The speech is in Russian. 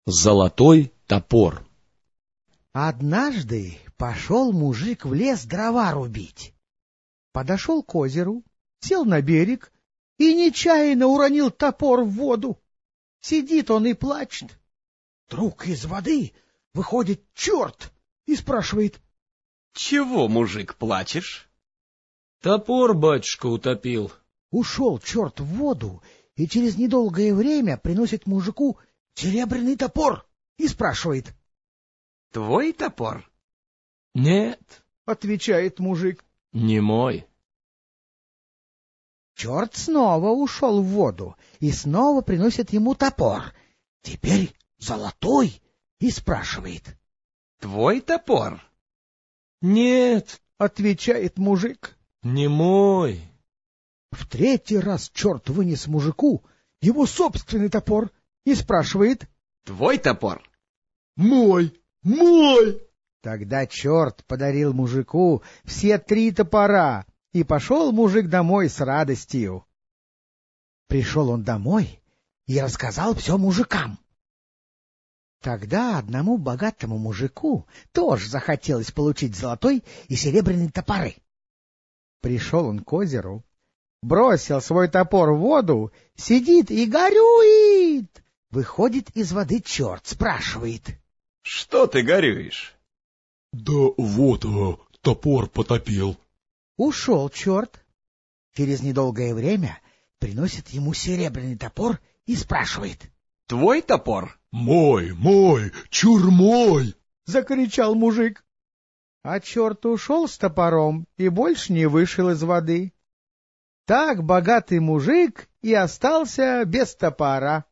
Золотой топор. Однажды пошел мужик в лес дрова рубить. Подошел к озеру, сел на берег и нечаянно уронил топор в воду. Сидит он и плачет. Вдруг из воды выходит черт и спрашивает: — Чего, мужик, плачешь? — Топор батюшка утопил. Ушел черт в воду и через недолгое время приносит мужику серебряный топор и спрашивает: — Твой топор? — Нет, — отвечает мужик, — не мой. Черт снова ушел в воду и снова приносит ему топор, теперь золотой, и спрашивает: — Твой топор? — Нет, — отвечает мужик, — не мой. В третий раз черт вынес мужику его собственный топор и спрашивает: — Твой топор? — Мой, мой! Тогда черт подарил мужику все 3 топора, и пошел мужик домой с радостью. Пришел он домой и рассказал все мужикам. Тогда одному богатому мужику тоже захотелось получить золотой и серебряный топоры. Пришел он к озеру, бросил свой топор в воду, сидит и горюет. Выходит из воды черт, спрашивает: — Что ты горюешь? — Да вот, топор потопил. Ушел черт. Через недолгое время приносит ему серебряный топор и спрашивает: — Твой топор? — Мой, чур мой! — закричал мужик. А черт ушел с топором и больше не вышел из воды. Так богатый мужик и остался без топора.